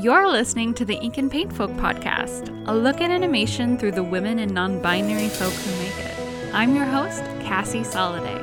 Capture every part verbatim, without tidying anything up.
You're listening to the Ink and Paint Folk podcast, a look at animation through the women and non-binary folk who make it. I'm your host, Cassie Soliday.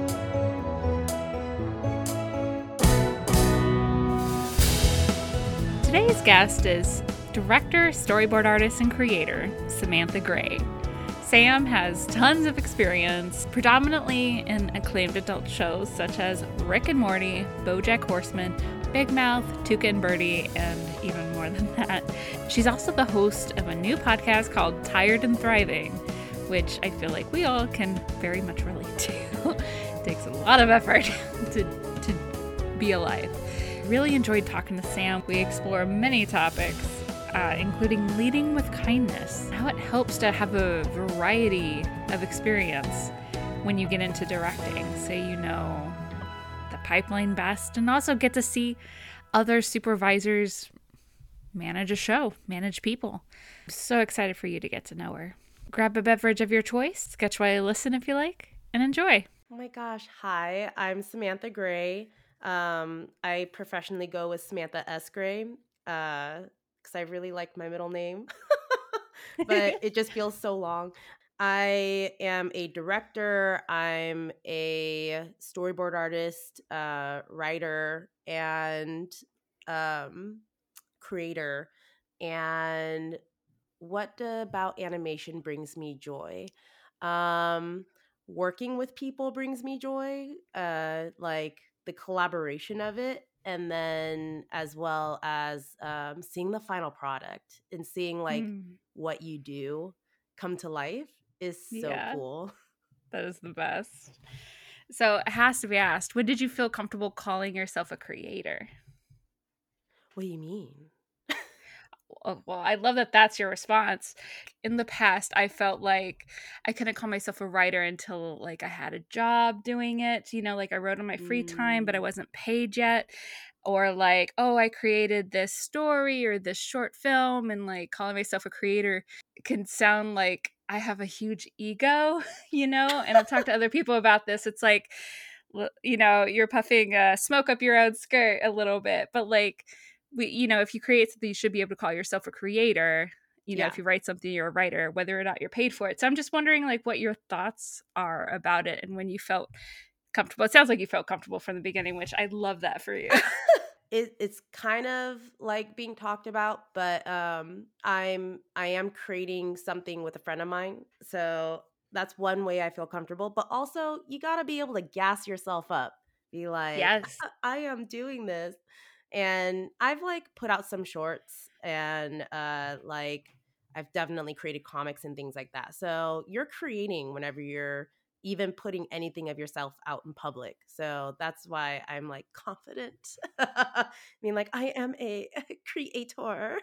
Today's guest is director, storyboard artist, and creator, Samantha Gray. Sam has tons of experience, predominantly in acclaimed adult shows such as Rick and Morty, BoJack Horseman, Big Mouth, Tuca and Birdie, and even more than that. She's also the host of a new podcast called Tired and Thriving, which I feel like we all can very much relate to. It takes a lot of effort to, to be alive. Really enjoyed talking to Sam. We explore many topics, uh, including leading with kindness, how it helps to have a variety of experience when you get into directing, so you know the pipeline best, and also get to see other supervisors manage a show, manage people. So excited for you to get to know her. Grab a beverage of your choice, sketch while you listen if you like, and enjoy. Oh my gosh. Hi, I'm Samantha Gray. Um, I professionally go with Samantha S. Gray because uh, I really like my middle name, but it just feels so long. I am a director, I'm a storyboard artist, uh, writer, and um, creator. And what about animation brings me joy? Um, Working with people brings me joy, uh, like the collaboration of it. And then as well as um, seeing the final product and seeing like Mm, what you do come to life is so yeah, cool. that is the best. So it has to be asked, when did you feel comfortable calling yourself a creator? What do you mean? Oh, well, I love that that's your response. In the past, I felt like I couldn't call myself a writer until like I had a job doing it. You know, like I wrote in my free time, but I Mm. wasn't paid yet. Or like, oh, I created this story or this short film, and like calling myself a creator can sound like I have a huge ego, you know? And I've talked to other people about this. It's like, l- you know, you're puffing uh, smoke up your own skirt a little bit, but like, we, you know, if you create something, you should be able to call yourself a creator. You know, Yeah. if you write something, you're a writer, whether or not you're paid for it. So I'm just wondering, like, what your thoughts are about it and when you felt comfortable. It sounds like you felt comfortable from the beginning, which I love that for you. it, it's kind of like being talked about, but um i'm i am creating something with a friend of mine, so that's one way I feel comfortable. But also you got to be able to gas yourself up, be like, Yes. I am doing this. And I've like put out some shorts, and uh like I've definitely created comics and things like that. So you're creating whenever you're even putting anything of yourself out in public. So that's why I'm like confident. I mean, like, I am a creator.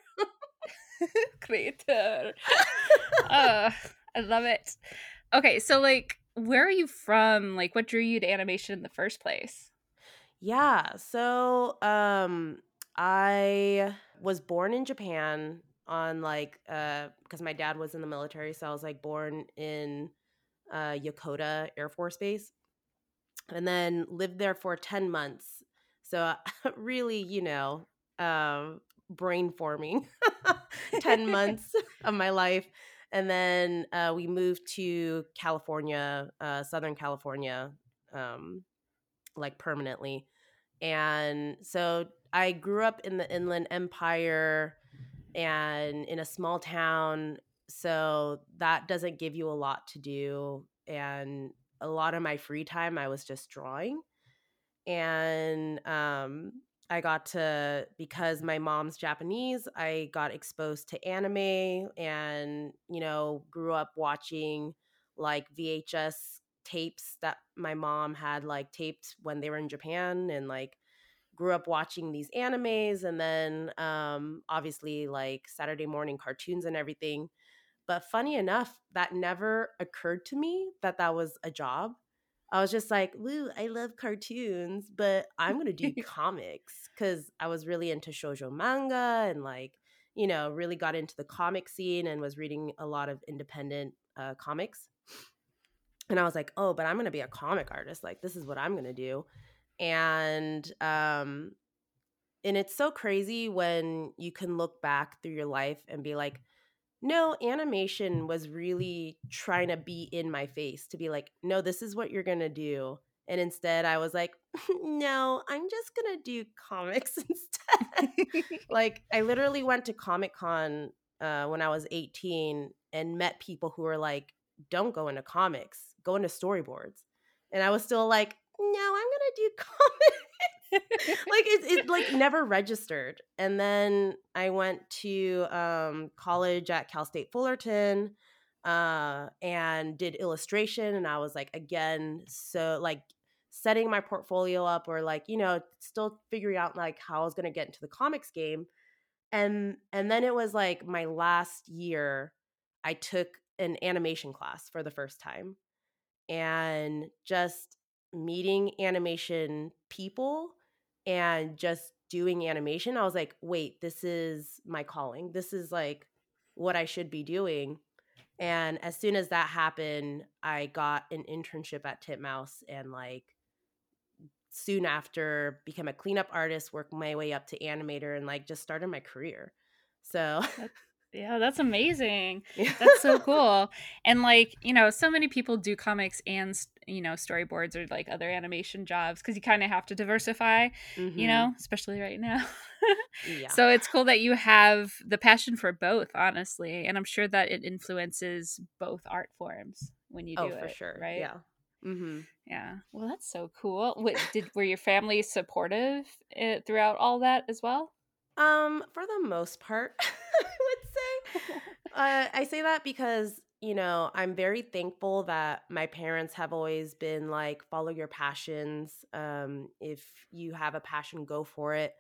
Creator. Uh, I love it. Okay, so like, where are you from? Like, what drew you to animation in the first place? Yeah. So um I was born in Japan on like uh because my dad was in the military, so I was like born in uh Yokota Air Force Base, and then lived there for ten months. So really, you know, um, brain forming ten months of my life. And then uh, we moved to California, uh, Southern California, um, like permanently. And so I grew up in the Inland Empire and in a small town. So that doesn't give you a lot to do. And a lot of my free time, I was just drawing. And um, I got to, because my mom's Japanese, I got exposed to anime and, you know, grew up watching like V H S tapes that my mom had like taped when they were in Japan, and like grew up watching these animes, and then um, obviously like Saturday morning cartoons and everything. But funny enough, that never occurred to me that that was a job. I was just like, woo, I love cartoons, but I'm going to do comics, because I was really into shoujo manga and like, you know, really got into the comic scene and was reading a lot of independent uh, comics. And I was like, oh, but I'm going to be a comic artist. Like, this is what I'm going to do. And um, and it's so crazy when you can look back through your life and be like, no, animation was really trying to be in my face to be like, no, this is what you're going to do. And instead I was like, no, I'm just going to do comics instead. Like, I literally went to Comic Con uh, when I was eighteen and met people who were like, don't go into comics, go into storyboards. And I was still like, no, I'm going to do comics. Like it, it like never registered. And then I went to um, college at Cal State Fullerton uh, and did illustration. And I was like, again, so like setting my portfolio up, or like, you know, still figuring out like how I was going to get into the comics game. And and then it was like my last year, I took an animation class for the first time, and just meeting animation people and just doing animation, I was like, wait, this is my calling. This is like what I should be doing. And as soon as that happened, I got an internship at Titmouse, and like soon after became a cleanup artist, worked my way up to animator, and like just started my career. So That, yeah, that's amazing. yeah. That's so cool. And like, you know, so many people do comics and, s- you know, storyboards or like other animation jobs because you kind of have to diversify, you hmm know, especially right now. Yeah. So it's cool that you have the passion for both, honestly. And I'm sure that it influences both art forms when you Oh, do for it, sure. right? Yeah. hmm Yeah. Well, that's so cool. What did were your family supportive uh, throughout all that as well? Um, for the most part, I would say. Uh, I say that because, you know, I'm very thankful that my parents have always been like, follow your passions. Um, if you have a passion, go for it.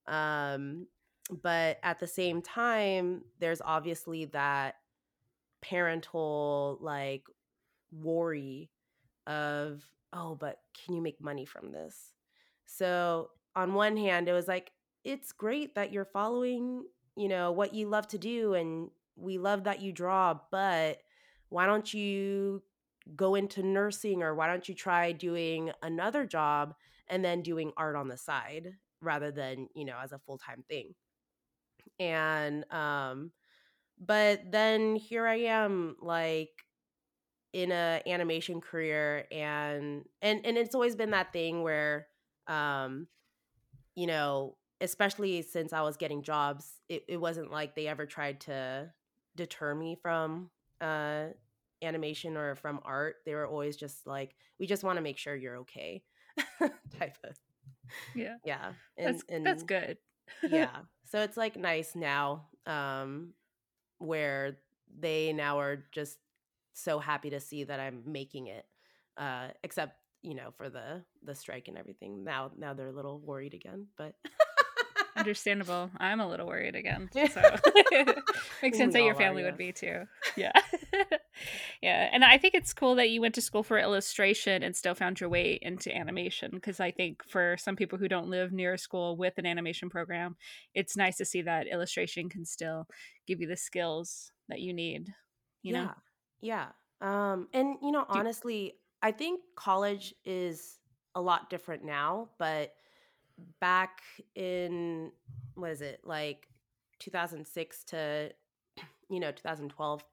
Um, but at the same time, there's obviously that parental like worry of, oh, but can you make money from this? So on one hand, it was like, it's great that you're following, you know, what you love to do, and we love that you draw, but why don't you go into nursing, or why don't you try doing another job and then doing art on the side rather than, you know, as a full-time thing. And um but then here I am, like in a animation career, and and and it's always been that thing where um you know, especially since I was getting jobs, it, it wasn't like they ever tried to deter me from uh animation or from art. They were always just like, we just want to make sure you're okay type of. Yeah. Yeah. and That's that's and good. yeah, so it's like nice now, um where they now are just so happy to see that I'm making it. Uh, except, you know, for the the strike and everything. Now now they're a little worried again, but Understandable. I'm a little worried again. So makes sense we that your all are, family would yes. be too. Yeah. Yeah. And I think it's cool that you went to school for illustration and still found your way into animation because I think for some people who don't live near a school with an animation program, it's nice to see that illustration can still give you the skills that you need, you know? Yeah. Yeah. Um, and you know, Do, honestly, I think college is a lot different now, but back in, what is it, like two thousand six to, you know, twenty twelve,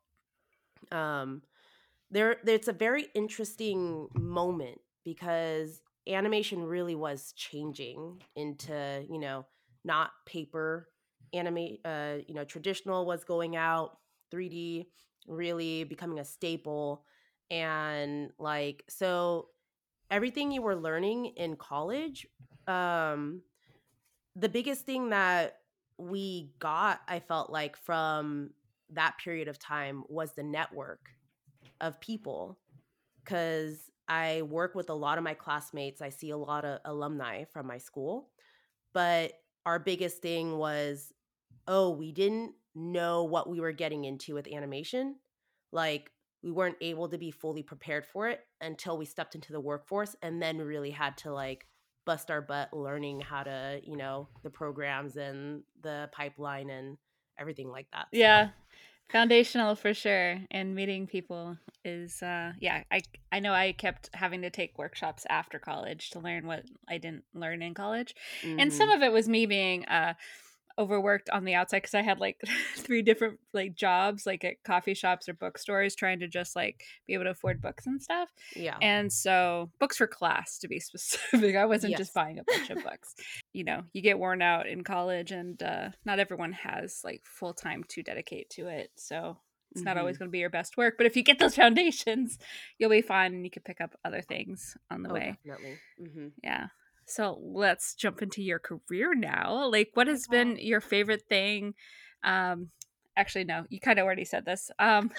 um there it's a very interesting moment because animation really was changing into, you know, not paper anime, uh you know, traditional was going out, three D really becoming a staple. And like, so everything you were learning in college, um the biggest thing that we got, I felt like, from that period of time was the network of people, because I work with a lot of my classmates. I see a lot of alumni from my school. But our biggest thing was, oh, we didn't know what we were getting into with animation. Like, we weren't able to be fully prepared for it until we stepped into the workforce, and then really had to like bust our butt learning how to, you know, the programs and the pipeline and everything like that. So, yeah. Foundational for sure. And meeting people is uh yeah, I I know I kept having to take workshops after college to learn what I didn't learn in college. And some Mm-hmm. of it was me being uh overworked on the outside because I had like three different like jobs, like at coffee shops or bookstores, trying to just like be able to afford books and stuff. Yeah. And so, books for class, to be specific. I wasn't just Yes. buying a bunch of books. You know, you get worn out in college, and uh, not everyone has like full time to dedicate to it. So, it's not Mm-hmm. always going to be your best work. But if you get those foundations, you'll be fine and you can pick up other things on the Oh, way. definitely. Mm-hmm. Yeah. So let's jump into your career now. Like, what Oh my has been God. your favorite thing? Um, actually, no, you kind of already said this. Um,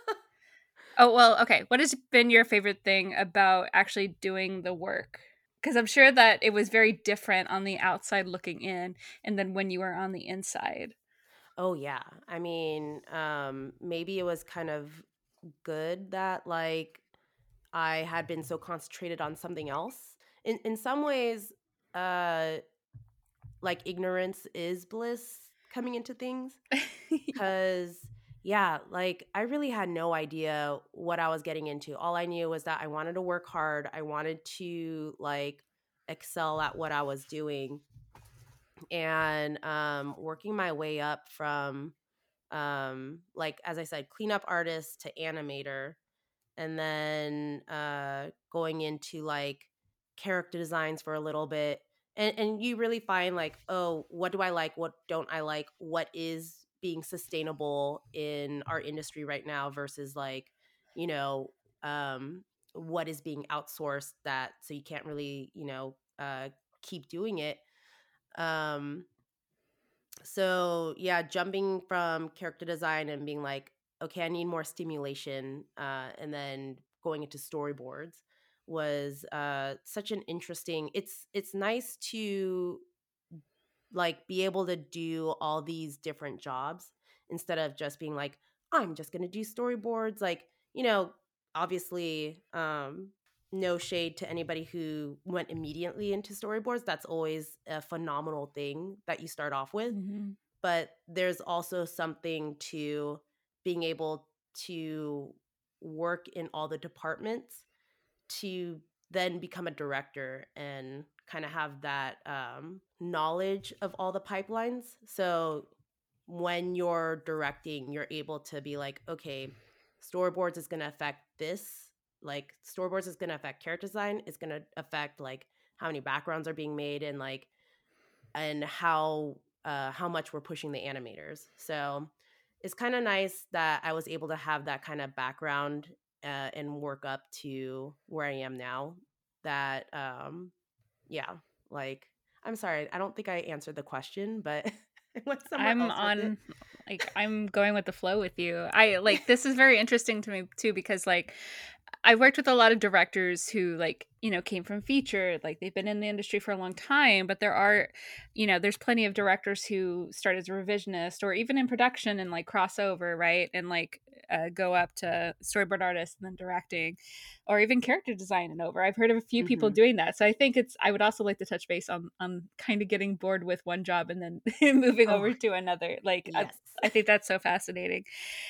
oh, well, okay. What has been your favorite thing about actually doing the work? Because I'm sure that it was very different on the outside looking in, and then when you were on the inside. Oh yeah. I mean, um, maybe it was kind of good that like I had been so concentrated on something else. In in some ways, uh, like ignorance is bliss coming into things. Cause yeah, like I really had no idea what I was getting into. All I knew was that I wanted to work hard. I wanted to like excel at what I was doing, and um, working my way up from um, like as I said, cleanup artist to animator, and then uh, going into like character designs for a little bit. And, and you really find like, oh, what do I like? What don't I like? What is being sustainable in our industry right now versus like, you know, um, what is being outsourced that so you can't really, you know, uh, keep doing it. Um, so yeah, jumping from character design and being like, okay, I need more stimulation, uh, and then going into storyboards was uh, such an interesting. It's it's nice to like be able to do all these different jobs instead of just being like, I'm just gonna do storyboards. Like, you know, obviously, um, no shade to anybody who went immediately into storyboards. That's always a phenomenal thing that you start off with, Hmm. but there's also something to being able to work in all the departments to then become a director and kind of have that um, knowledge of all the pipelines. So when you're directing, you're able to be like, okay, storyboards is going to affect this. Like storyboards is going to affect character design. It's going to affect like how many backgrounds are being made and like and how uh, how much we're pushing the animators. So it's kind of nice that I was able to have that kind of background uh, and work up to where I am now. That um, yeah, like I'm sorry, I don't think I answered the question, but I went somewhere I'm else with it. on like I'm going with the flow with you. I like this is very interesting to me too because like I worked with a lot of directors who like, you know, came from feature, like they've been in the industry for a long time, but there are, you know, there's plenty of directors who start as a revisionist or even in production and like crossover, right? And like uh, go up to storyboard artist and then directing or even character design and over. I've heard of a few people Hmm. doing that. So I think it's I would also like to touch base on on kind of getting bored with one job and then moving Oh over to another. Like I, yes. I think that's so fascinating.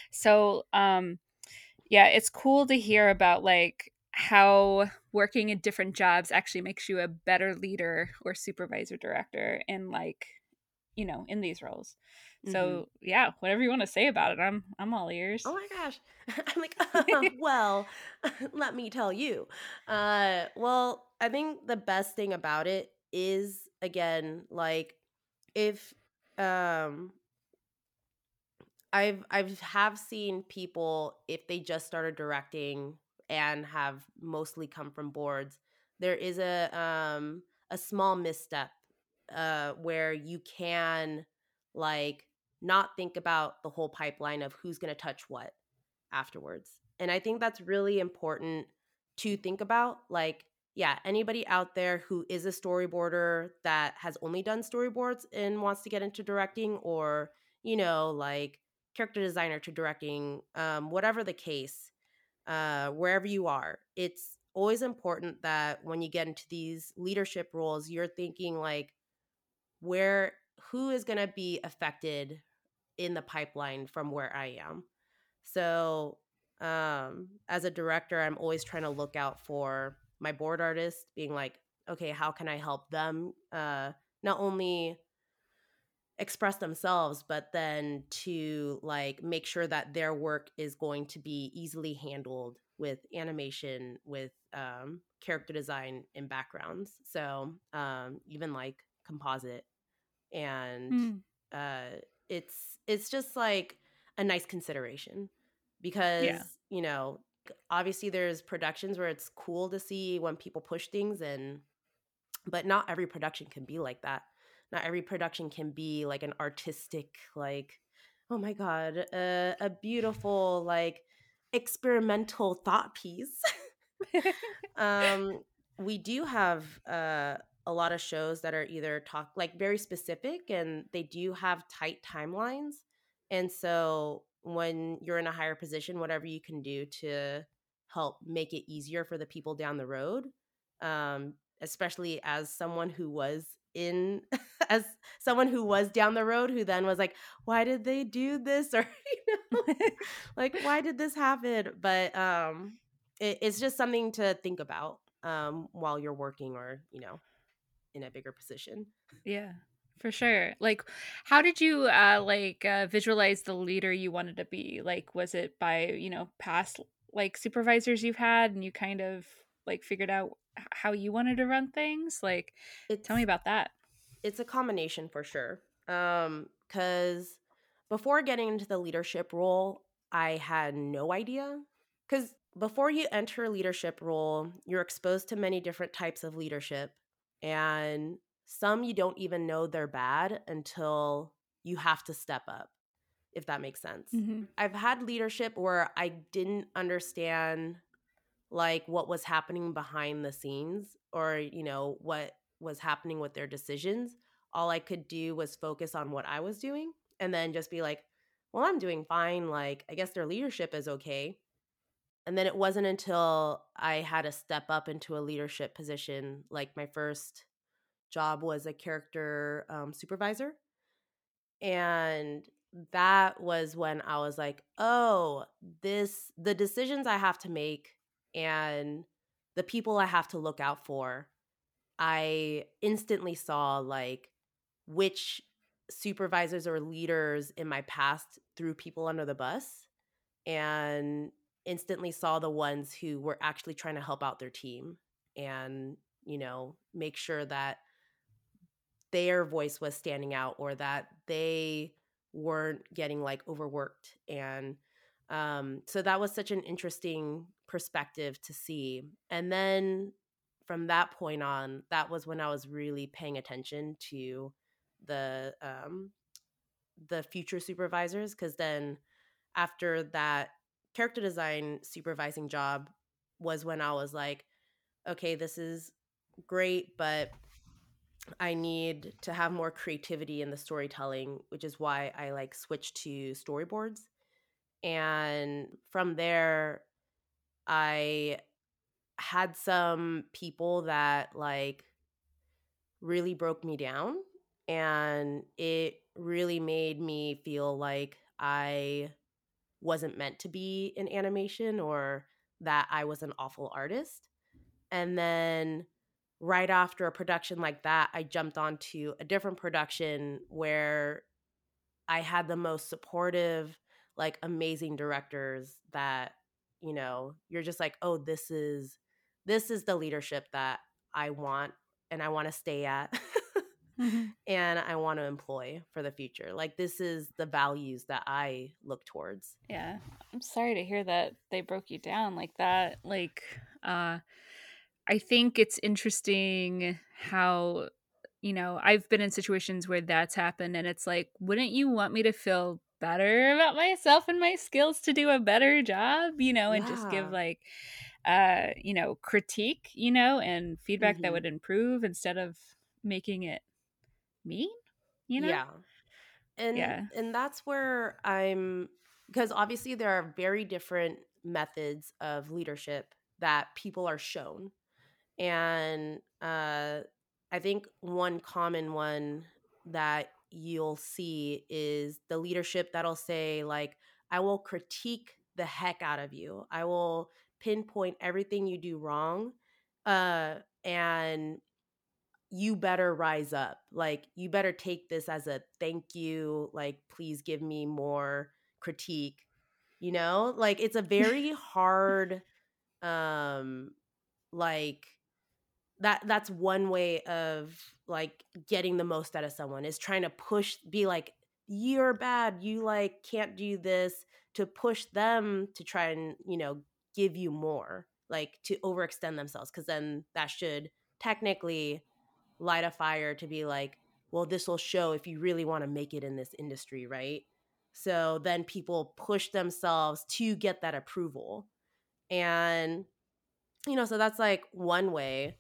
So, um yeah, it's cool to hear about like how working in different jobs actually makes you a better leader or supervisor director in like, you know, in these roles. Hmm. So, yeah, whatever you want to say about it, I'm I'm all Oh ears. my gosh. I'm like, uh, well, let me tell you. Uh, well, I think the best thing about it is again, like if um I've I've have seen people if they just started directing and have mostly come from boards, there is a um a small misstep uh where you can like not think about the whole pipeline of who's going to touch what afterwards. And I think that's really important to think about. Like, yeah, anybody out there who is a storyboarder that has only done storyboards and wants to get into directing, or, you know, like character designer to directing, um, whatever the case, uh, wherever you are, it's always important that when you get into these leadership roles, you're thinking like, where, who is going to be affected in the pipeline from where I am. So, um, as a director, I'm always trying to look out for my board artists, being like, okay, how can I help them uh, not only express themselves, but then to like make sure that their work is going to be easily handled with animation, with um, character design and backgrounds. So, um, even like composite and Mm. uh it's it's just like a nice consideration Yeah. because you know obviously there's productions where it's cool to see when people push things, and but not every production can be like that. Not every production can be like an artistic, like, oh my god, uh, a beautiful like experimental thought piece. um we do have uh a lot of shows that are either talk like very specific, and they do have tight timelines, and so when you're in a higher position, whatever you can do to help make it easier for the people down the road, um especially as someone who was in as someone who was down the road who then was like, why did they do this, or you know, like, why did this happen? But um it, it's just something to think about um, while you're working, or you know, in a bigger position. Yeah, for sure. Like, how did you uh like uh visualize the leader you wanted to be? Like, was it by, you know, past like supervisors you've had and you kind of like figured out h- how you wanted to run things? Like, tell me It's about that. it's a combination for sure. Um, because before getting into the leadership role, I had no idea. Because before you enter a leadership role, you're exposed to many different types of leadership, and some you don't even know they're bad until you have to step up, if that makes sense. Hmm. I've had leadership where I didn't understand like what was happening behind the scenes, or you know what was happening with their decisions. All I could do was focus on what I was doing, and then just be like, well, I'm doing fine, like I guess their leadership is okay. And then it wasn't until I had to step up into a leadership position, like my first job was a character um, supervisor, and that was when I was like, oh, this, the decisions I have to make and the people I have to look out for, I instantly saw like which supervisors or leaders in my past threw people under the bus, and instantly saw the ones who were actually trying to help out their team and, you know, make sure that their voice was standing out, or that they weren't getting like overworked. And um so that was such an interesting perspective to see. And then from that point on, that was when I was really paying attention to the um the future supervisors, because then after that character design supervising job was when I was like, okay, this is great, but I need to have more creativity in the storytelling, which is why I like switched to storyboards. And from there, I had some people that like really broke me down, and it really made me feel like I wasn't meant to be in animation, or that I was an awful artist. And then right after a production like that, I jumped onto a different production where I had the most supportive, like amazing directors that, you know, you're just like, "Oh, this is this is the leadership that I want and I want to stay at." Hmm. And I want to employ for the future. Like, this is the values that I look towards. Yeah. I'm sorry to hear that they broke you down like that. Like, uh, I think it's interesting how, you know, I've been in situations where that's happened, and it's like, wouldn't you want me to feel better about myself and my skills to do a better job, you know, and just give Yeah. like, uh, you know, critique, you know, and feedback that Mhm. would improve instead of making it mean, you know? Yeah. and Yeah. and that's where I'm, because obviously there are very different methods of leadership that people are shown. And uh I think one common one that you'll see is the leadership that'll say like, I will critique the heck out of you. I will pinpoint everything you do wrong. Uh, and you better rise up. Like, you better take this as a thank you. Like, please give me more critique. You know, like, it's a very hard, um, like, that that's one way of like getting the most out of someone, is trying to push, be like, you're bad, you like can't do this, to push them to try and, you know, give you more, like to overextend themselves, because then that should technically light a fire to be like, well, this will show if you really want to make it in this industry, right? So then people push themselves to get that approval. And you know, so that's like one way.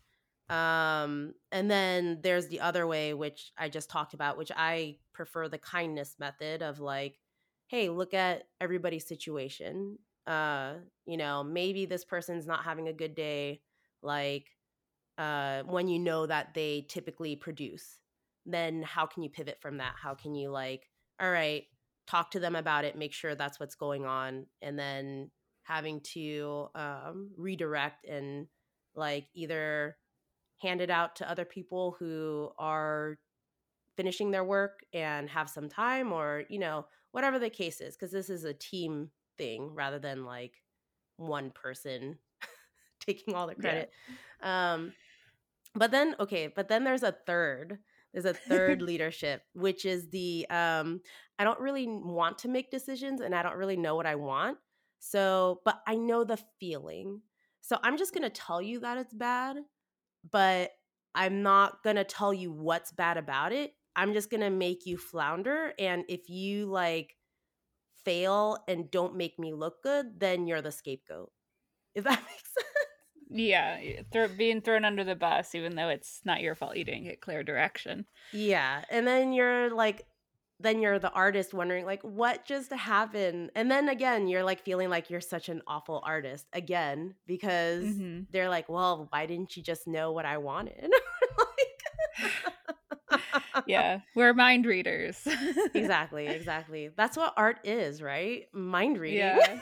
Um, and then there's the other way, which I just talked about, which I prefer the kindness method of like, hey, look at everybody's situation. Uh, you know, maybe this person's not having a good day. Like, uh, when you know that they typically produce, then how can you pivot from that? How can you like, all right, talk to them about it, make sure that's what's going on, and then having to um, redirect and like either hand it out to other people who are finishing their work and have some time, or you know, whatever the case is, because this is a team thing rather than like one person taking all the Yeah. credit. Um, but then, okay, but then there's a third. There's a third leadership, which is the um, I don't really want to make decisions and I don't really know what I want. So, but I know the feeling. So I'm just going to tell you that it's bad, but I'm not going to tell you what's bad about it. I'm just going to make you flounder. And if you like fail and don't make me look good, then you're the scapegoat. If that makes sense. Yeah, throw, being thrown under the bus, even though it's not your fault, you didn't get clear direction. Yeah. And then you're like, then you're the artist wondering, like, what just happened? And then again, you're like feeling like you're such an awful artist again, because Mm-hmm. they're like, well, why didn't you just know what I wanted? Yeah, we're mind readers. Exactly. Exactly. That's what art is, right? Mind reading. Yeah.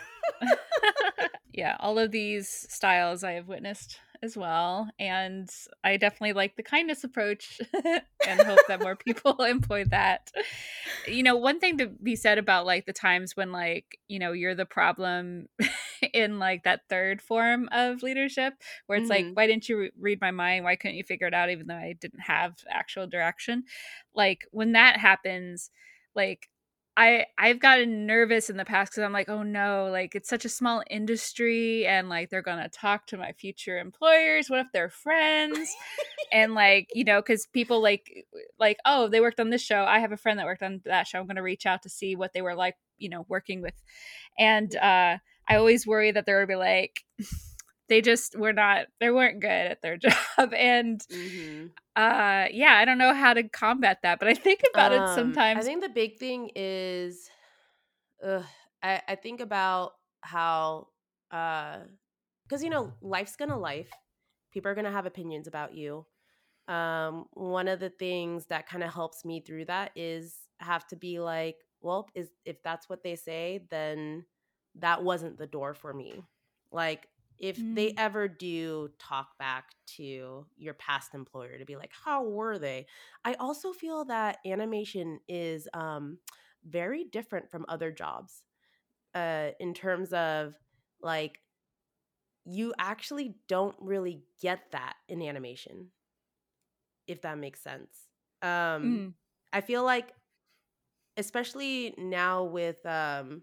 Yeah, all of these styles I have witnessed as well. And I definitely like the kindness approach and hope that more people employ that. You know, one thing to be said about like the times when like, you know, you're the problem in like that third form of leadership where it's like, Mm-hmm. why didn't you re- read my mind? Why couldn't you figure it out even though I didn't have actual direction? Like when that happens, like I I've gotten nervous in the past because I'm like, oh no, like it's such a small industry and like they're gonna talk to my future employers. What if they're friends? And like, you know, because people like like, oh, they worked on this show. I have a friend that worked on that show. I'm gonna reach out to see what they were like, you know, working with. And uh I always worry that they're gonna be like, they just were not they weren't good at their job. And Mm-hmm. uh yeah, I don't know how to combat that, but I think about it Um, I sometimes. think the big thing is, ugh, I, I think about how, uh, because you know, life's gonna life. People are gonna have opinions about you. Um, one of the things that kind of helps me through that is have to be like, well, is if that's what they say, then that wasn't the door for me. Like, if they Mm. ever do talk back to your past employer to be like, how were they? I also feel that animation is um, very different from other jobs, uh, in terms of like, you actually don't really get that in animation, if that makes sense. Um, Mm. I feel like, especially now with um,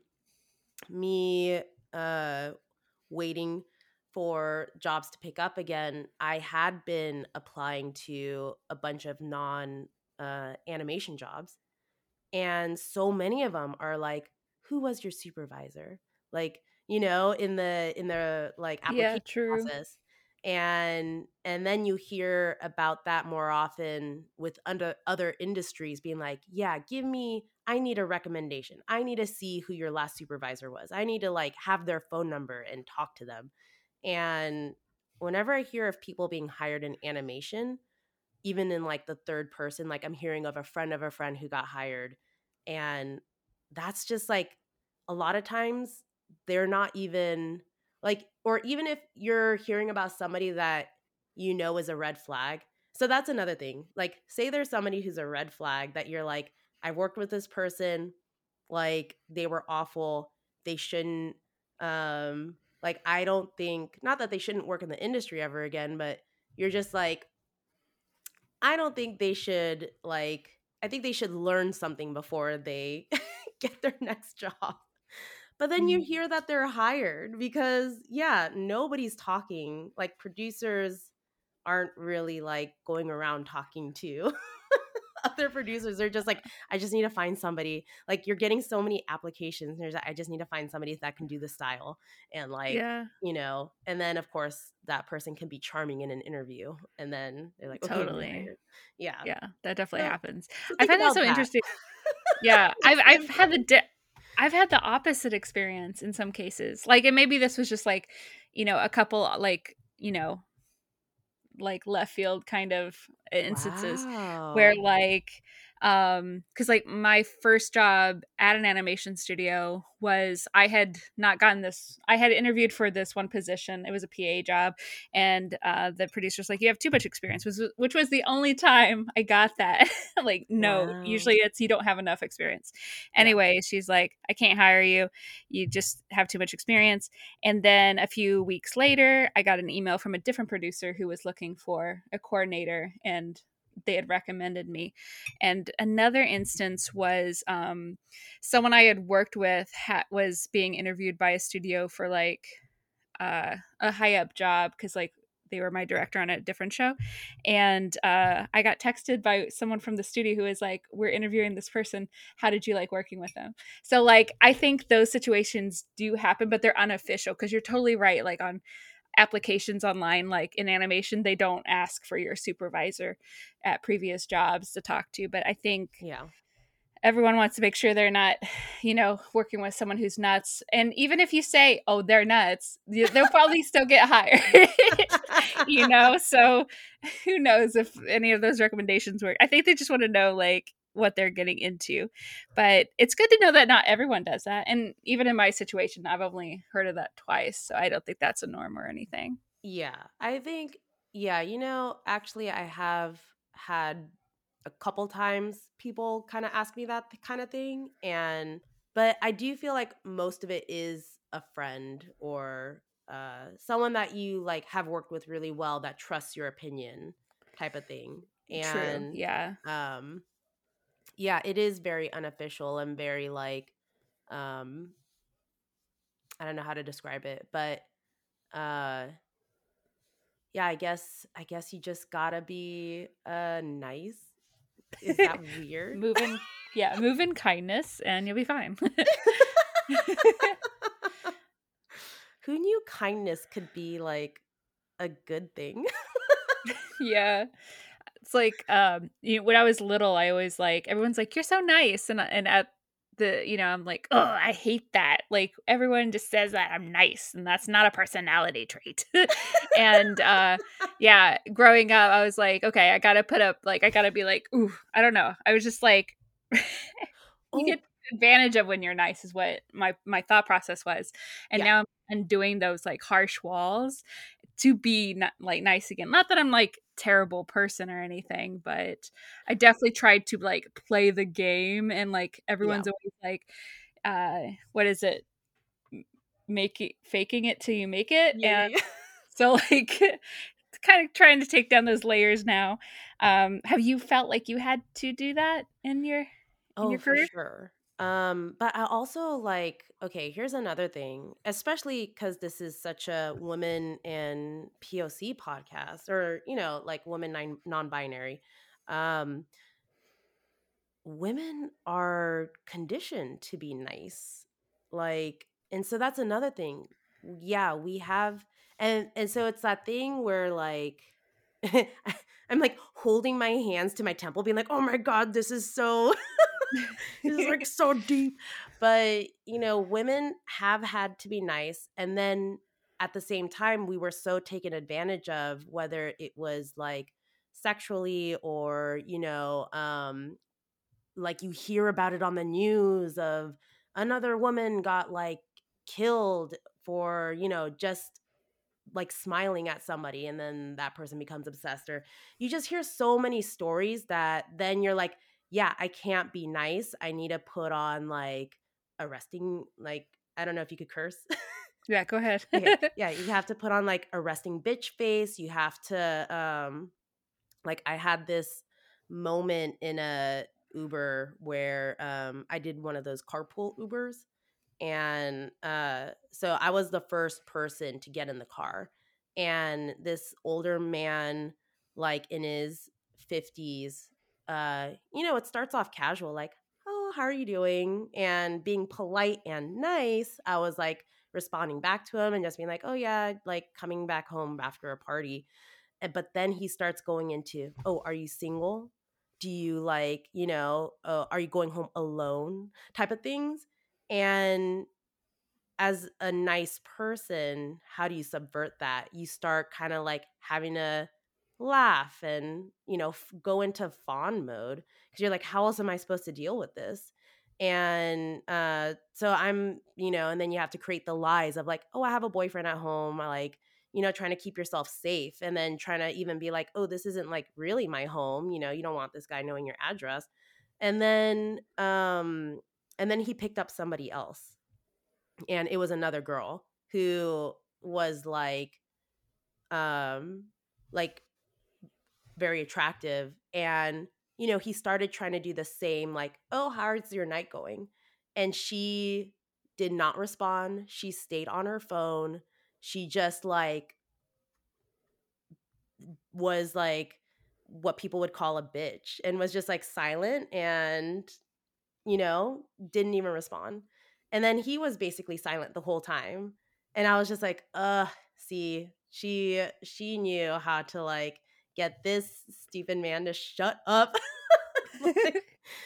me uh, waiting for jobs to pick up again, I had been applying to a bunch of non uh, animation jobs. And so many of them are like, who was your supervisor? Like, you know, in the in the like Yeah, application true. process. And and then you hear about that more often with under other industries being like, yeah, give me, I need a recommendation. I need to see who your last supervisor was. I need to like have their phone number and talk to them. And whenever I hear of people being hired in animation, even in like the third person, like I'm hearing of a friend of a friend who got hired. And that's just like, a lot of times they're not even like, or even if you're hearing about somebody that you know is a red flag. So that's another thing. Like, say there's somebody who's a red flag that you're like, I worked with this person, like they were awful. They shouldn't, um, like, I don't think, not that they shouldn't work in the industry ever again, but you're just like, I don't think they should, like, I think they should learn something before they get their next job. But then you Mm. hear that they're hired because, yeah, nobody's talking. Like, producers aren't really like going around talking to other producers. They're just like, I just need to find somebody. Like, you're getting so many applications. There's, I just need to find somebody that can do the style. And, like, Yeah, you know, and then of course that person can be charming in an interview. And then they're like, okay, you're totally. hired. Yeah. Yeah, that definitely So, happens. so I think find that about so that interesting. Yeah, I've next time I've you had the go. di- I've had the opposite experience in some cases. Like, and maybe this was just like, you know, a couple like, you know, like left field kind of instances where Wow. like um because like my first job at an animation studio was I had not gotten this I had interviewed for this one position. It was a P A job, and uh the producer's like, you have too much experience, which was, which was the only time I got that. Like, no, Wow. usually it's you don't have enough experience. Yeah. Anyway, she's like, I can't hire you, you just have too much experience. And then a few weeks later, I got an email from a different producer who was looking for a coordinator, and they had recommended me. And another instance was um, someone I had worked with ha- was being interviewed by a studio for like uh, a high up job because like they were my director on a different show. And uh, I got texted by someone from the studio who was like, we're interviewing this person, how did you like working with them? So like I think those situations do happen, but they're unofficial, because you're totally right. Like on applications online, like in animation, they don't ask for your supervisor at previous jobs to talk to. But I think Yeah. everyone wants to make sure they're not, you know, working with someone who's nuts. And even if you say, oh, they're nuts, they'll probably still get hired. You know, so who knows if any of those recommendations work. I think they just want to know like what they're getting into. But it's good to know that not everyone does that. And even in my situation, I've only heard of that twice, so I don't think that's a norm or anything. Yeah, I think, yeah, you know, actually, I have had a couple times people kind of ask me that kind of thing. And, but I do feel like most of it is a friend or uh, someone that you like have worked with really well that trusts your opinion type of thing. True. And, Yeah. um, yeah, it is very unofficial and very like, um, I don't know how to describe it, but, uh, yeah, I guess I guess you just gotta be uh nice. Is that weird? Move in, yeah, move in kindness and you'll be fine. Who knew kindness could be like a good thing? Yeah. It's like um you know, when I was little, I always like everyone's like, you're so nice, and and at the you know I'm like, oh, I hate that. Like everyone just says that I'm nice, and that's not a personality trait. And uh yeah, growing up I was like, okay, I gotta put up, like I gotta be like, ooh, I don't know, I was just like you get Oh, advantage of when you're nice is what my my thought process was. And yeah. now I'm, I'm doing those like harsh walls to be not, like nice again. Not that I'm like terrible person or anything, but I definitely tried to like play the game, and like Yeah. everyone's always like uh what is it? Make it faking it till you make it. Yeah, And yeah, yeah. so like kind of trying to take down those layers now. Um have you felt like you had to do that in your in Oh, your for career? sure. Um, but I also like, okay, here's another thing, especially because this is such a woman and P O C podcast, or, you know, like woman nine, non-binary. Um, women are conditioned to be nice. Like, and so that's another thing. Yeah, we have, and and so it's that thing where like I'm like holding my hands to my temple being like, "Oh my god, this is so this is like so deep." But, you know, women have had to be nice, and then at the same time we were so taken advantage of, whether it was like sexually or, you know, um like you hear about it on the news of another woman got like killed for, you know, just like smiling at somebody, and then that person becomes obsessed. Or you just hear so many stories that then you're like, yeah, I can't be nice. I need to put on like a resting, like, I don't know if you could curse. Yeah, go ahead. Okay. Yeah, you have to put on like a resting bitch face. You have to um like I had this moment in a Uber where um I did one of those carpool Ubers, and uh so I was the first person to get in the car, and this older man, like in his fifties, uh you know, it starts off casual, like, oh, how are you doing, and being polite and nice. I was like responding back to him and just being like, oh yeah, like coming back home after a party. And- but then he starts going into, oh, are you single, do you like, you know, uh, are you going home alone, type of things. And as a nice person, how do you subvert that? You start kind of like having to laugh and, you know, f- go into fawn mode, because you're like, how else am I supposed to deal with this? And uh, so I'm, you know, and then you have to create the lies of like, oh, I have a boyfriend at home. I like, you know, trying to keep yourself safe, and then trying to even be like, oh, this isn't like really my home. You know, you don't want this guy knowing your address. And then, um, and then he picked up somebody else, and it was another girl who was like um like very attractive. And you know, he started trying to do the same, like, oh, how's your night going, and she did not respond. She stayed on her phone. She just like was like what people would call a bitch, and was just like silent, and you know, didn't even respond. And then he was basically silent the whole time. And I was just like, uh, see, she she knew how to like get this stupid man to shut up. Like,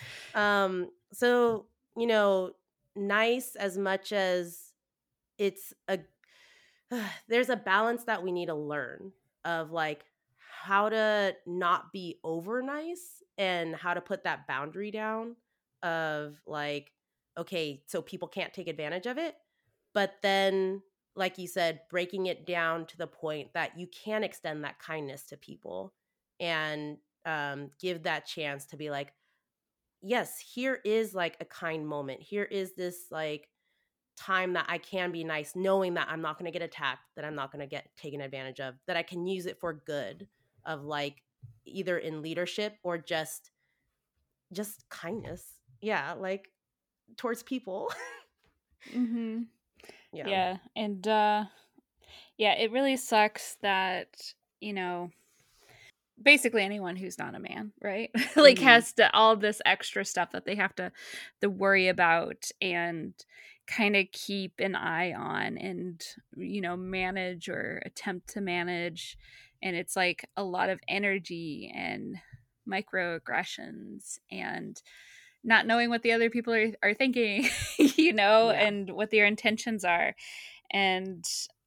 um, so, you know, nice as much as it's a there's a balance that we need to learn of like how to not be over nice, and how to put that boundary down of like, okay, so people can't take advantage of it. But then, like you said, breaking it down to the point that you can extend that kindness to people, and um, give that chance to be like, yes, here is like a kind moment. Here is this like time that I can be nice, knowing that I'm not going to get attacked, that I'm not going to get taken advantage of, that I can use it for good, of like either in leadership or just just kindness. Yeah, like towards people. Mm-hmm. Yeah. Yeah. And uh yeah, it really sucks that, you know, basically anyone who's not a man, right? Like Mhm. has to all this extra stuff that they have to to worry about and kind of keep an eye on, and you know, manage or attempt to manage. And it's like a lot of energy and microaggressions and not knowing what the other people are, are thinking, you know, Yeah. and what their intentions are. And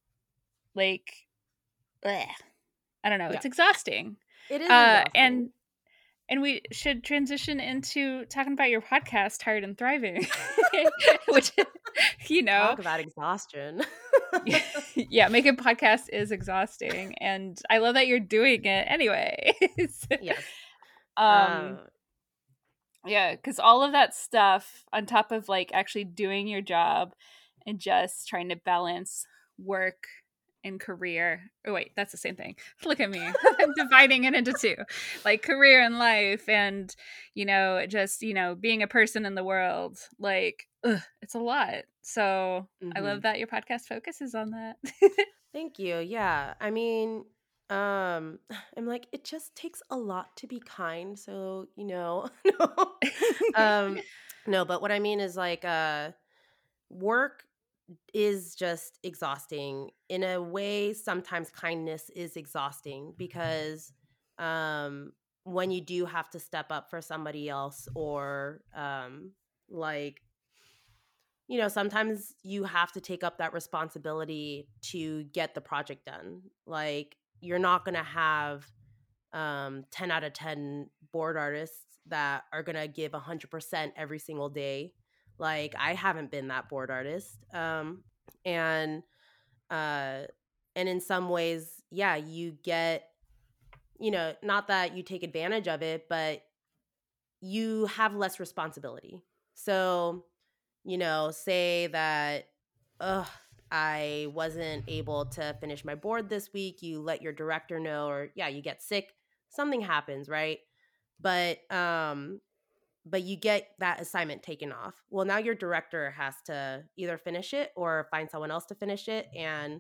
like, bleh, I don't know, Yeah. it's exhausting. It is Uh, exhausting. and and we should transition into talking about your podcast, Tired and Thriving, which, you know, Talk about exhaustion. yeah, making podcasts is exhausting. And I love that you're doing it anyways. Yes. um, Uh yeah, because all of that stuff, on top of like actually doing your job and just trying to balance work and career. Oh, wait, that's the same thing. Look at me. I'm dividing it into two, like career and life, and, you know, just, you know, being a person in the world. Like, ugh, it's a lot. So I love mhm. that your podcast focuses on that. Thank you. Yeah. I mean, um, I'm like, it just takes a lot to be kind. So, you know, no. Um, no, but what I mean is like, uh, work is just exhausting. In a way, sometimes kindness is exhausting, because um, when you do have to step up for somebody else, or um, like, you know, sometimes you have to take up that responsibility to get the project done. Like, you're not going to have um, ten out of ten board artists that are going to give one hundred percent every single day. Like, I haven't been that board artist. Um, And uh and in some ways, yeah, you get, you know, not that you take advantage of it, but you have less responsibility. So, you know, say that, ugh, I wasn't able to finish my board this week. You let your director know, or yeah, you get sick, something happens, right? But um, but you get that assignment taken off. Well, now your director has to either finish it or find someone else to finish it, and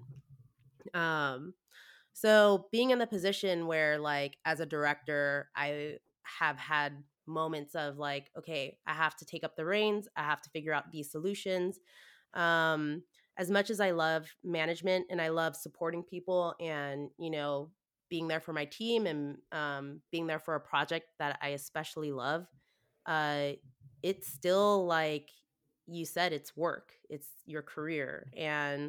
um, so being in the position where, like, as a director, I have had moments of like, okay, I have to take up the reins. I have to figure out these solutions. Um, as much as I love management and I love supporting people and, you know, being there for my team and um, being there for a project that I especially love, uh, it's still like you said, it's work, it's your career. And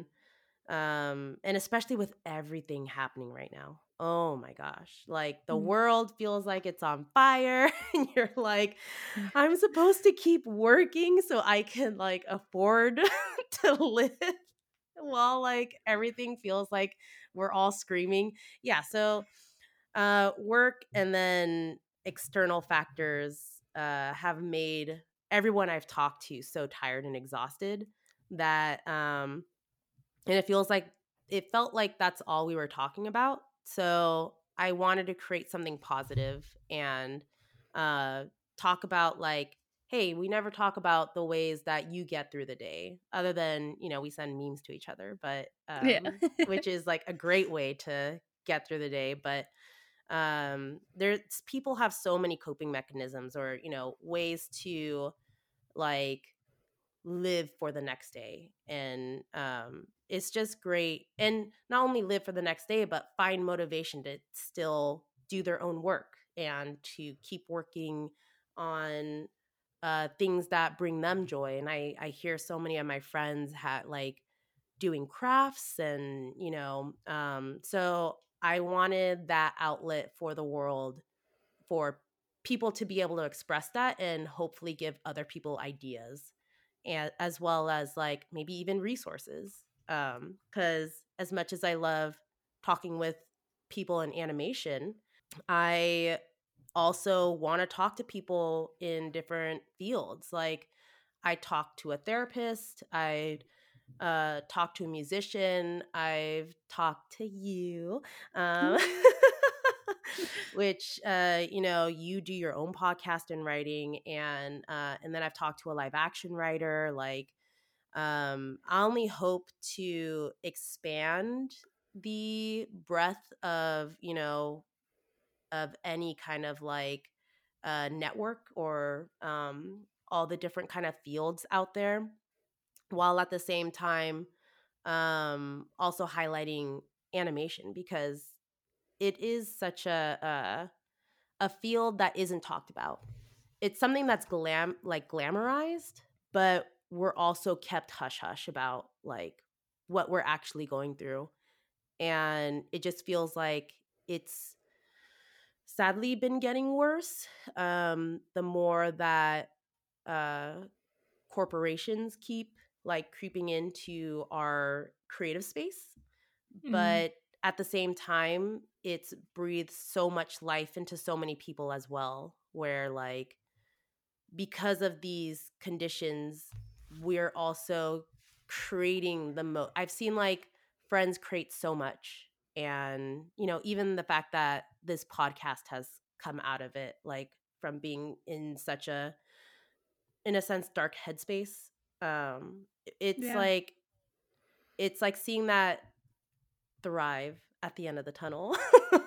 um and especially with everything happening right now, oh my gosh, like the Mm. world feels like it's on fire and you're like, I'm supposed to keep working so I can like afford to live while like everything feels like we're all screaming. Yeah, so uh work and then external factors uh have made everyone I've talked to so tired and exhausted that um and it feels like it felt like that's all we were talking about. So I wanted to create something positive and uh, talk about like, hey, we never talk about the ways that you get through the day, other than, you know, we send memes to each other, but Yeah. um, which is like a great way to get through the day. But um, there's people have so many coping mechanisms, or you know, ways to like live for the next day. And um it's just great, and not only live for the next day but find motivation to still do their own work and to keep working on uh things that bring them joy. And i i hear so many of my friends had like doing crafts, and you know um so I wanted that outlet for the world, for people to be able to express that and hopefully give other people ideas, and as well as like maybe even resources. Um cuz as much as I love talking with people in animation, I also want to talk to people in different fields. Like I talked to a therapist, I uh talked to a musician, I've talked to you. Um which uh you know, you do your own podcast and writing, and uh and then I've talked to a live action writer. Like um I only hope to expand the breadth of, you know, of any kind of like uh network, or um all the different kind of fields out there, while at the same time um also highlighting animation, because it is such a a field that isn't talked about. It's something that's glam like glamorized, but we're also kept hush hush about like what we're actually going through. And it just feels like it's sadly been getting worse. Um, the more that uh, corporations keep like creeping into our creative space, Mm. but at the same time, it's breathed so much life into so many people as well, where like because of these conditions, we're also creating the most. I've seen like friends create so much. And, you know, even the fact that this podcast has come out of it, like from being in such a, in a sense, dark headspace. Um, it's Yeah. like, it's like seeing that thrive at the end of the tunnel.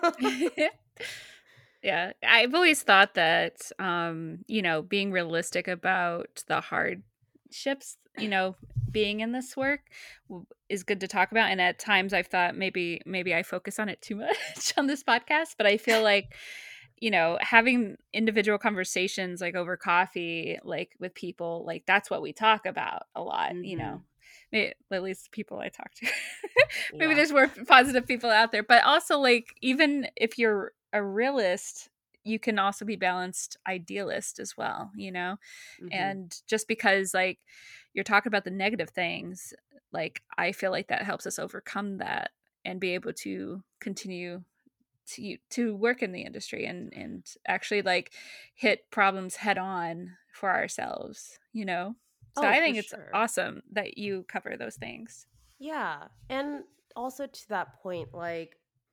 Yeah, I've always thought that, um, you know, being realistic about the hardships, you know, being in this work w- is good to talk about. And at times I've thought maybe maybe I focus on it too much on this podcast, but I feel like, you know, having individual conversations like over coffee, like with people, like that's what we talk about a lot, you hmm know. Maybe, at least people I talk to. Maybe Yeah. there's more positive people out there, but also like even if you're a realist, you can also be balanced idealist as well, you know? Mm-hmm. And just because like you're talking about the negative things, like I feel like that helps us overcome that and be able to continue to to work in the industry and and actually like hit problems head on for ourselves, you know? So Oh, I for think it's sure. awesome that you cover those things. Yeah. And also to that point, like,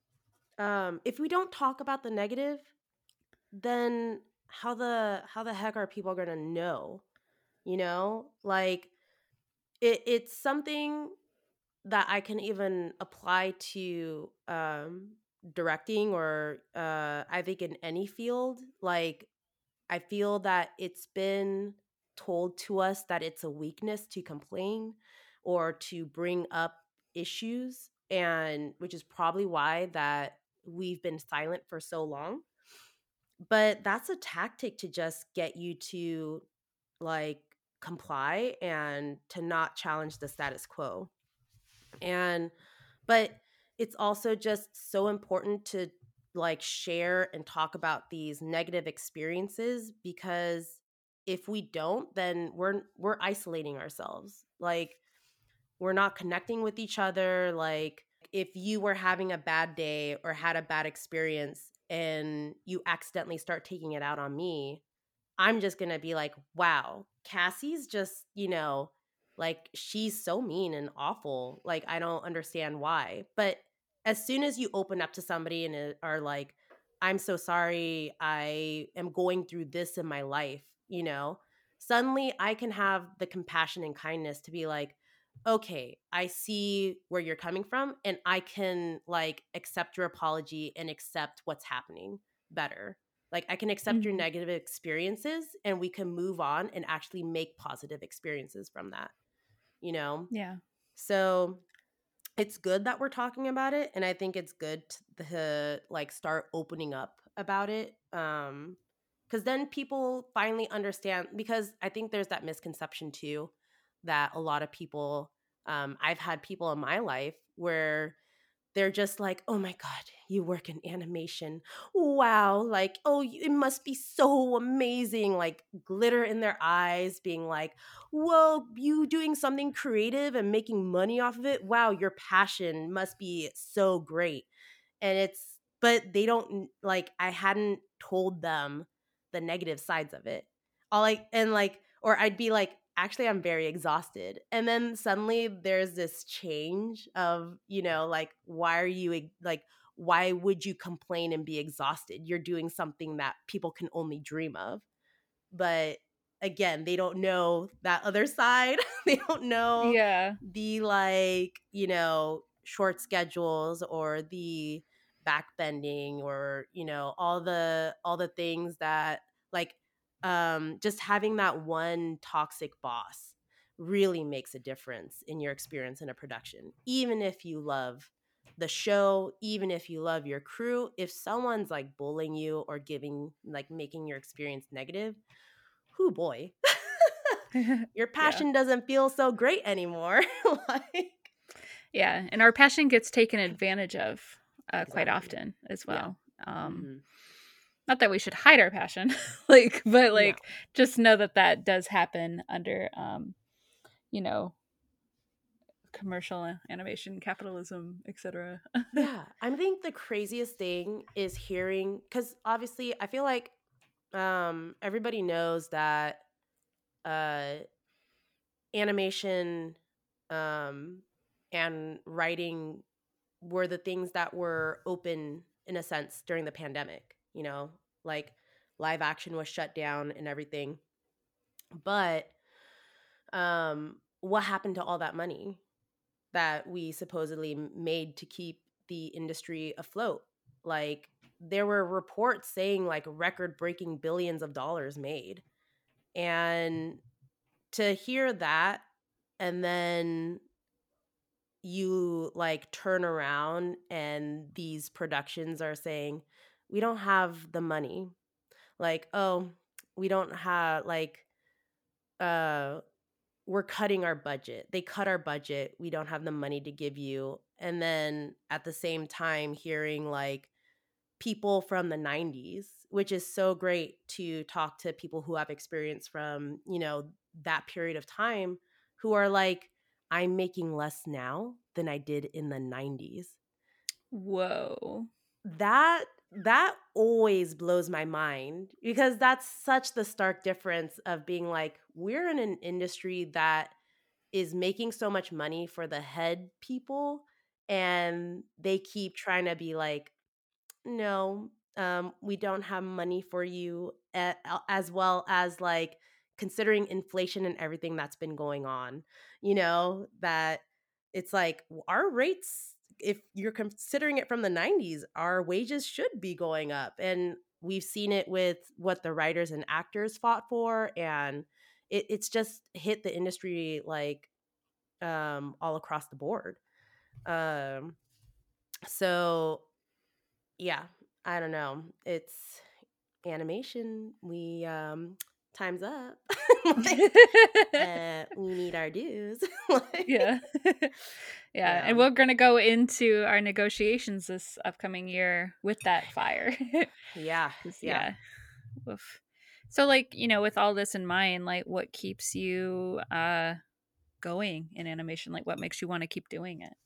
um, if we don't talk about the negative, then how the how the heck are people gonna know? You know? Like it it's something that I can even apply to um directing or uh I think in any field. Like I feel that it's been told to us that it's a weakness to complain or to bring up issues, and which is probably why that we've been silent for so long. But that's a tactic to just get you to like comply and to not challenge the status quo. And but it's also just so important to like share and talk about these negative experiences, because if we don't, then we're we're isolating ourselves. Like we're not connecting with each other. Like if you were having a bad day or had a bad experience and you accidentally start taking it out on me, I'm just going to be like, wow, Cassie's just, you know, like she's so mean and awful. Like, I don't understand why. But as soon as you open up to somebody and it- are like, I'm so sorry, I am going through this in my life, you know, suddenly I can have the compassion and kindness to be like, okay, I see where you're coming from and I can like accept your apology and accept what's happening better. Like I can accept your Mhm. negative experiences and we can move on and actually make positive experiences from that, you know? Yeah. So it's good that we're talking about it, and I think it's good to, to like start opening up about it. Um cuz then people finally understand, because I think there's that misconception too that a lot of people, um I've had people in my life where they're just like, oh my God, you work in animation. Wow. Like, oh, it must be so amazing. Like, glitter in their eyes, being like, whoa, you doing something creative and making money off of it. Wow, your passion must be so great. And it's, but they don't, like, I hadn't told them the negative sides of it. All like, and like, or I'd be like, actually, I'm very exhausted. And then suddenly there's this change of, you know, like, why are you like, why would you complain and be exhausted? You're doing something that people can only dream of. But again, they don't know that other side. They don't know Yeah. the like, you know, short schedules or the backbending or, you know, all the all the things that like um just having that one toxic boss really makes a difference in your experience in a production. Even if you love the show, even if you love your crew, if someone's like bullying you or giving like making your experience negative, whoo boy, your Yeah. passion doesn't feel so great anymore. Like Yeah, and our passion gets taken advantage of uh, quite exactly. often as Yeah. well. Um, Mm-hmm. not that we should hide our passion, like, but No. like, just know that that does happen under, um, you know, commercial animation, capitalism, et cetera. Yeah. I think the craziest thing is hearing, because obviously I feel like um, everybody knows that uh, animation um, and writing were the things that were open in a sense during the pandemic, you know, like live action was shut down and everything. But um, what happened to all that money that we supposedly made to keep the industry afloat? Like, there were reports saying like record breaking billions of dollars made. And to hear that, and then you like turn around and these productions are saying, we don't have the money. Like, oh, we don't have like, uh, we're cutting our budget. They cut our budget. We don't have the money to give you. And then at the same time, hearing like people from the nineties, which is so great to talk to people who have experience from, you know, that period of time, who are like, I'm making less now than I did in the nineties. Whoa. That that always blows my mind, because that's such the stark difference of being like, we're in an industry that is making so much money for the head people, and they keep trying to be like, no, um, we don't have money for you, a- a- as well as like considering inflation and everything that's been going on, you know, that it's like, w- our rates, if you're considering it from the nineties, our wages should be going up. And we've seen it with what the writers and actors fought for. And it, it's just hit the industry like um, all across the board. Um, so yeah, I don't know. It's animation. We um time's up. Like, uh, we need our dues. Like, Yeah. Yeah. yeah, And we're going to go into our negotiations this upcoming year with that fire. yeah, 'Cause, yeah. yeah. Oof. So, like, you know, with all this in mind, like, what keeps you uh going in animation? Like, what makes you want to keep doing it?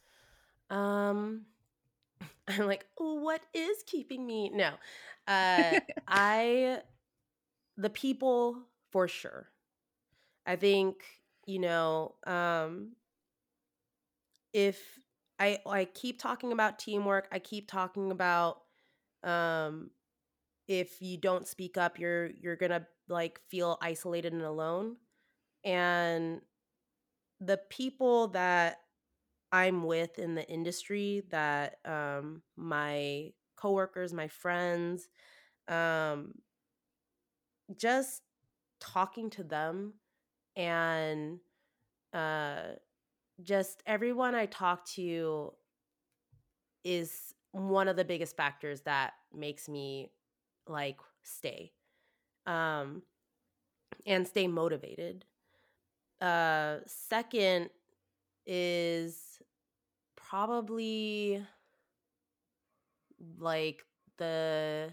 Um, I'm like, what is keeping me? No, uh, I the people for sure. I think, you know, um, if I I keep talking about teamwork, I keep talking about um if you don't speak up, you're you're gonna like feel isolated and alone. And the people that I'm with in the industry, that um my coworkers, my friends, um just talking to them, and uh just everyone I talk to is one of the biggest factors that makes me like stay um and stay motivated. Uh, second is probably like the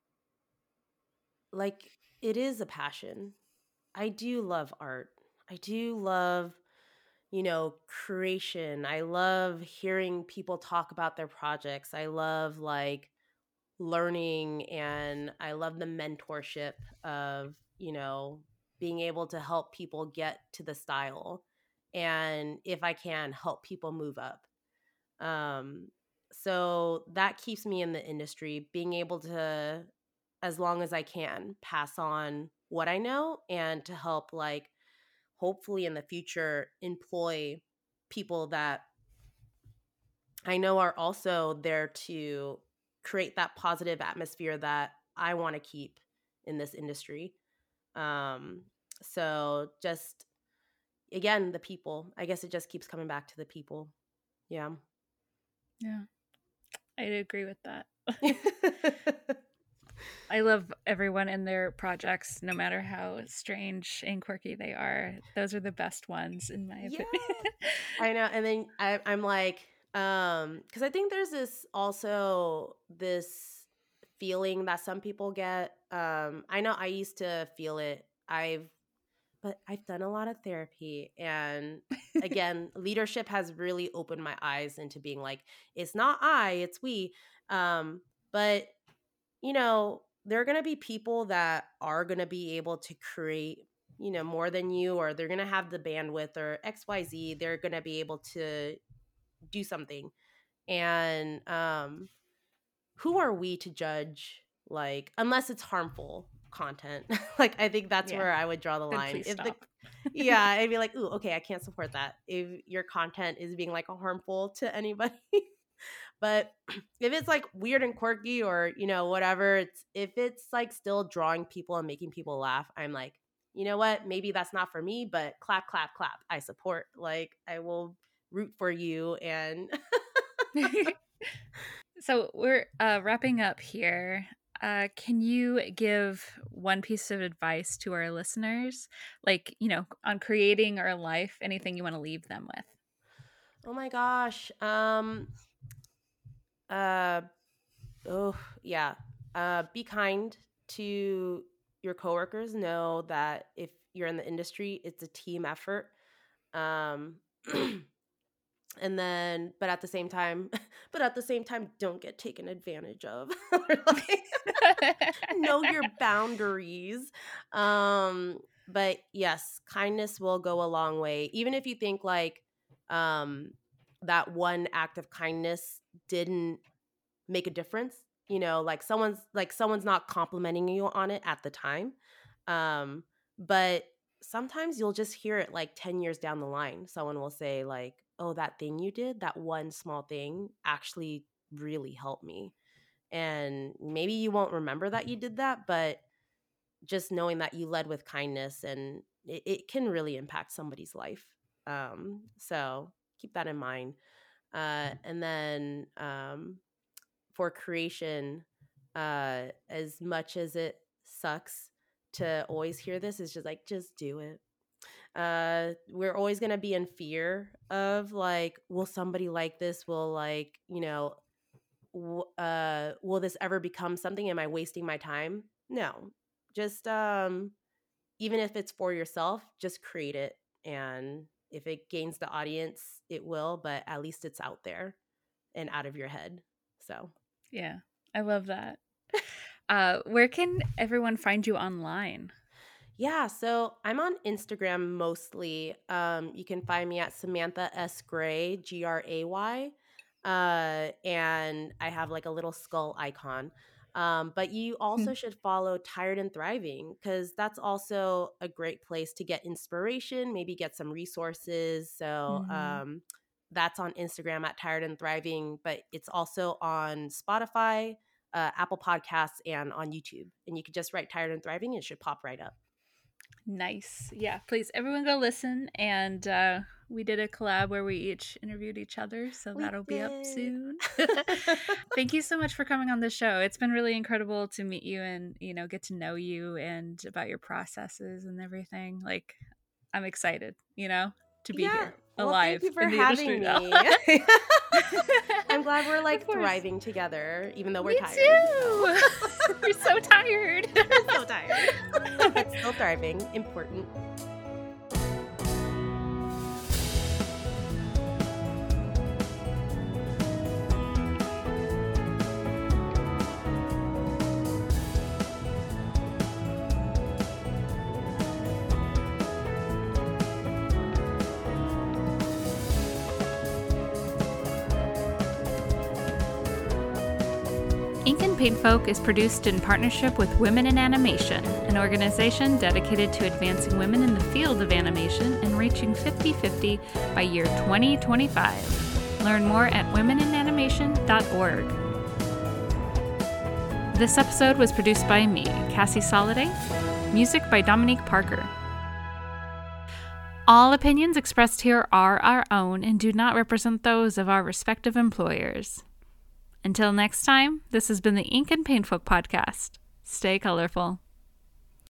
like it is a passion. I do love art. I do love, you know, creation. I love hearing people talk about their projects. I love like learning, and I love the mentorship of, you know, being able to help people get to the style, and if I can help people move up. Um, so that keeps me in the industry, being able to, as long as I can, pass on what I know, and to help, like, hopefully in the future, employ people that I know are also there to create that positive atmosphere that I want to keep in this industry. Um, so just again, the people. I guess it just keeps coming back to the people. Yeah. Yeah. I agree with that. I love everyone in their projects, no matter how strange and quirky they are. Those are the best ones, in my Yeah, opinion. I know. And then I, I'm like, um, because I think there's this also this feeling that some people get. Um, I know I used to feel it. I've, but I've done a lot of therapy, and again, leadership has really opened my eyes into being like, it's not I, it's we. Um, but you know, there are going to be people that are going to be able to create, you know, more than you, or they're going to have the bandwidth or X Y Z. They're going to be able to do something. And um, who are we to judge, like, unless it's harmful content? Like, I think that's Yeah. where I would draw the Then line. please If the, stop. yeah, I'd be like, ooh, okay, I can't support that. If your content is being like harmful to anybody. But if it's like weird and quirky, or, you know, whatever, it's if it's like still drawing people and making people laugh, I'm like, you know what? Maybe that's not for me, but clap, clap, clap. I support. Like, I will root for you. And So we're uh, wrapping up here. Uh, can you give one piece of advice to our listeners, like, you know, on creating our life, anything you want to leave them with? oh my gosh. Um uh Oh, yeah. Uh, be kind to your coworkers. Know that if you're in the industry, it's a team effort. Um, and then, but at the same time, but at the same time, don't get taken advantage of. Like, know your boundaries. Um, but yes, kindness will go a long way. Even if you think like um, that one act of kindness didn't make a difference, you know, like someone's like someone's not complimenting you on it at the time. Um, but sometimes you'll just hear it like ten years down the line. Someone will say like, "Oh, that thing you did, that one small thing actually really helped me." And maybe you won't remember that you did that, but just knowing that you led with kindness and it, it can really impact somebody's life. Um, so keep that in mind. Uh, and then um, for creation, uh, as much as it sucks to always hear this, is just like, just do it. Uh, we're always going to be in fear of like, will somebody like this? Will like, you know, w- uh, will this ever become something? Am I wasting my time? No, just um, even if it's for yourself, just create it. And if it gains the audience, it will, but at least it's out there and out of your head. So, Yeah, I love that. Uh, where can everyone find you online? yeah, so I'm on Instagram mostly. Um, you can find me at Samantha S. Gray, G R A Y. Uh, and I have like a little skull icon. Um, but you also should follow Tired and Thriving because that's also a great place to get inspiration, maybe get some resources. So Mm-hmm. um, that's on Instagram at Tired and Thriving, but it's also on Spotify, uh, Apple Podcasts, and on YouTube. And you could just write Tired and Thriving, and it should pop right up. Nice. Yeah, please everyone go listen. And uh, we did a collab where we each interviewed each other, so We that'll be did. up soon. Thank you so much for coming on the show. It's been really incredible to meet you and, you know, get to know you and about your processes and everything. Like, I'm excited, you know, to be Yeah. here Well, alive thank you for in the having industry now. me. I'm glad we're Of like course. thriving together, even though we're Me tired. too. We're so tired. We're so tired. But still thriving. Important. Ink and Paintfolk is produced in partnership with Women in Animation, an organization dedicated to advancing women in the field of animation and reaching fifty-fifty by year twenty twenty-five. Learn more at women in animation dot org. This episode was produced by me, Cassie Soliday. Music by Dominique Parker. All opinions expressed here are our own and do not represent those of our respective employers. Until next time, this has been the Ink and Paintfolk podcast. Stay colorful.